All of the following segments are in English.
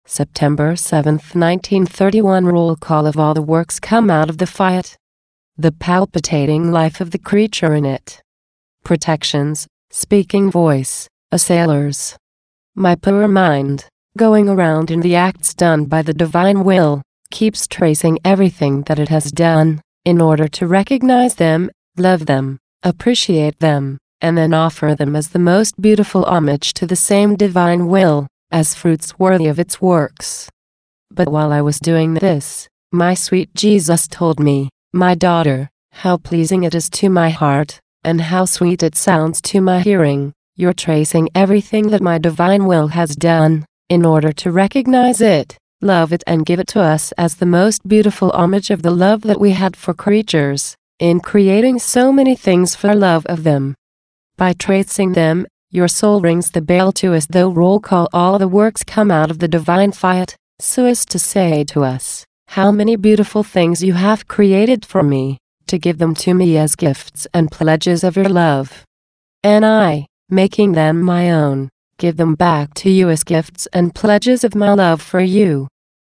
September 7, 1931. Roll call of all the works come out of the fiat. The palpitating life of the creature in it. Protections, speaking voice, assailers. My poor mind, going around in the acts done by the divine will, keeps tracing everything that it has done, in order to recognize them, love them, appreciate them, and then offer them as the most beautiful homage to the same divine will, as fruits worthy of its works. But while I was doing this, my sweet Jesus told me, "My daughter, how pleasing it is to my heart, and how sweet it sounds to my hearing. You're tracing everything that my divine will has done, in order to recognize it, love it, and give it to us as the most beautiful homage of the love that we had for creatures, in creating so many things for love of them. By tracing them, your soul rings the bell to us, though roll call all the works come out of the divine fiat, so as to say to us, how many beautiful things you have created for me, to give them to me as gifts and pledges of your love. And I, making them my own, give them back to you as gifts and pledges of my love for you."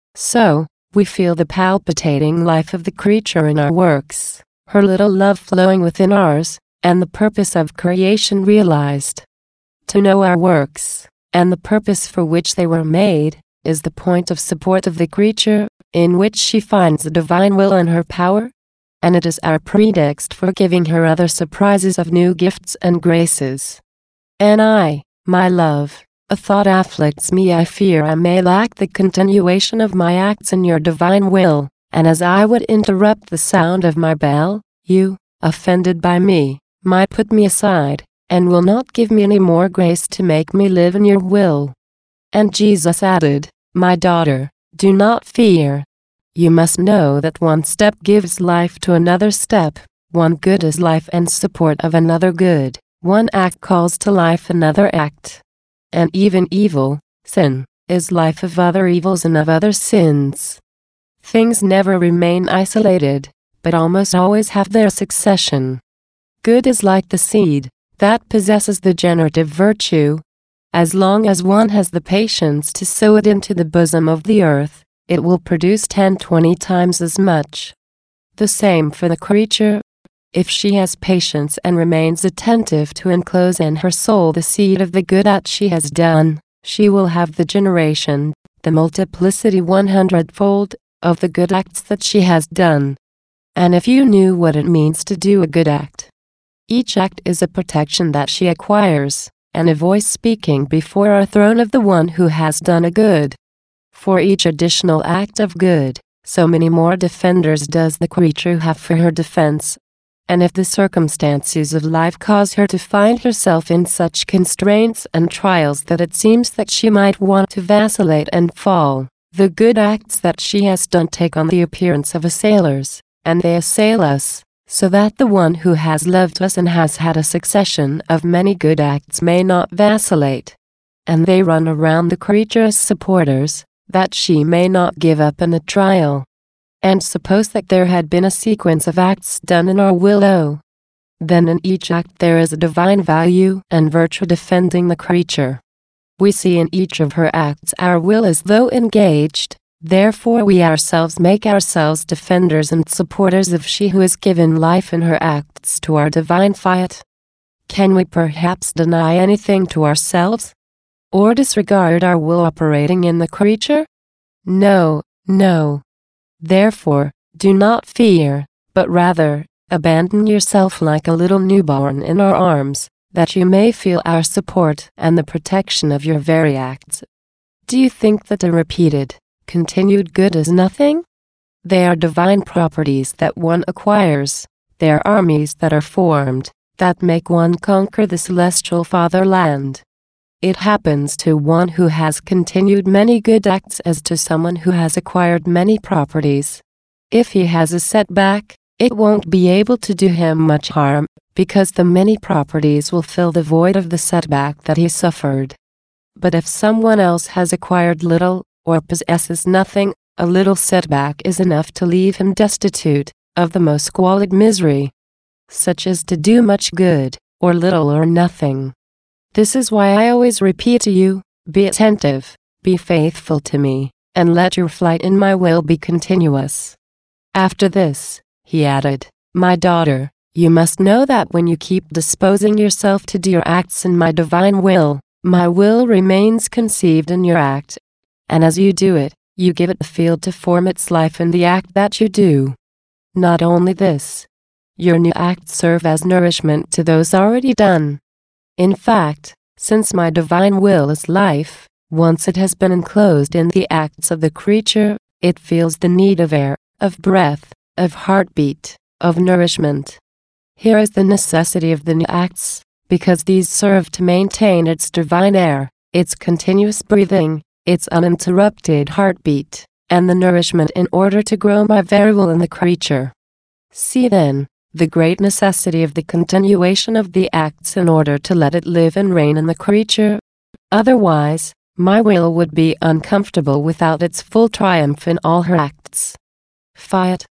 So, we feel the palpitating life of the creature in our works, her little love flowing within ours, and the purpose of creation realized. To know our works, and the purpose for which they were made, is the point of support of the creature, in which she finds the divine will and her power, and it is our pretext for giving her other surprises of new gifts and graces. And I, my love, a thought afflicts me. I fear I may lack the continuation of my acts in your divine will, and as I would interrupt the sound of my bell, you, offended by me, might put me aside, and will not give me any more grace to make me live in your will. And Jesus added, "My daughter, do not fear. You must know that one step gives life to another step, one good is life and support of another good, one act calls to life another act. And even evil, sin, is life of other evils and of other sins. Things never remain isolated, but almost always have their succession. Good is like the seed, that possesses the generative virtue. As long as one has the patience to sow it into the bosom of the earth, it will produce 10-20 times as much. The same for the creature. If she has patience and remains attentive to enclose in her soul the seed of the good act she has done, she will have the generation, the multiplicity 100-fold, of the good acts that she has done. And if you knew what it means to do a good act. Each act is a protection that she acquires, and a voice speaking before our throne of the one who has done a good. For each additional act of good, so many more defenders does the creature have for her defense. And if the circumstances of life cause her to find herself in such constraints and trials that it seems that she might want to vacillate and fall, the good acts that she has done take on the appearance of assailers, and they assail us, so that the one who has loved us and has had a succession of many good acts may not vacillate. And they run around the creature as supporters, that she may not give up in a trial. And suppose that there had been a sequence of acts done in our will, then in each act there is a divine value and virtue defending the creature. We see in each of her acts our will as though engaged, therefore we ourselves make ourselves defenders and supporters of she who has given life in her acts to our divine fiat. Can we perhaps deny anything to ourselves? Or disregard our will operating in the creature? No, no. Therefore, do not fear, but rather, abandon yourself like a little newborn in our arms, that you may feel our support and the protection of your very acts. Do you think that a repeated, continued good is nothing? They are divine properties that one acquires, they are armies that are formed, that make one conquer the celestial fatherland. It happens to one who has continued many good acts as to someone who has acquired many properties. If he has a setback, it won't be able to do him much harm, because the many properties will fill the void of the setback that he suffered. But if someone else has acquired little, or possesses nothing, a little setback is enough to leave him destitute of the most squalid misery, such as to do much good, or little or nothing. This is why I always repeat to you, be attentive, Be faithful to me, and let your flight in my will be continuous. After this, he added, my daughter, you must know that when you keep disposing yourself to do your acts in my divine will, my will remains conceived in your act. And as you do it, you give it the field to form its life in the act that you do. Not only this, your new acts serve as nourishment to those already done. In fact, since my divine will is life, once it has been enclosed in the acts of the creature, it feels the need of air, of breath, of heartbeat, of nourishment. Here is the necessity of the new acts, because these serve to maintain its divine air, its continuous breathing, its uninterrupted heartbeat, and the nourishment in order to grow my very will in the creature. See then, the great necessity of the continuation of the acts in order to let it live and reign in the creature. Otherwise, my will would be uncomfortable without its full triumph in all her acts. Fiat.